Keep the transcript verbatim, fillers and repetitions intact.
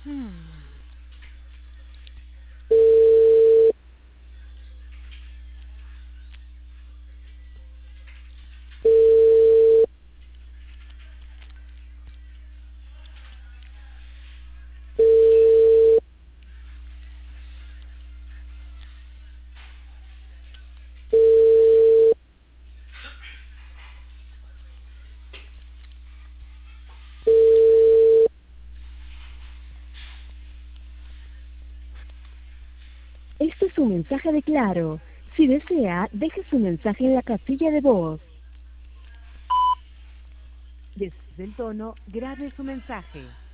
Este es un mensaje de Claro. Si desea, deje su mensaje en la casilla de voz. Después del tono, grabe su mensaje.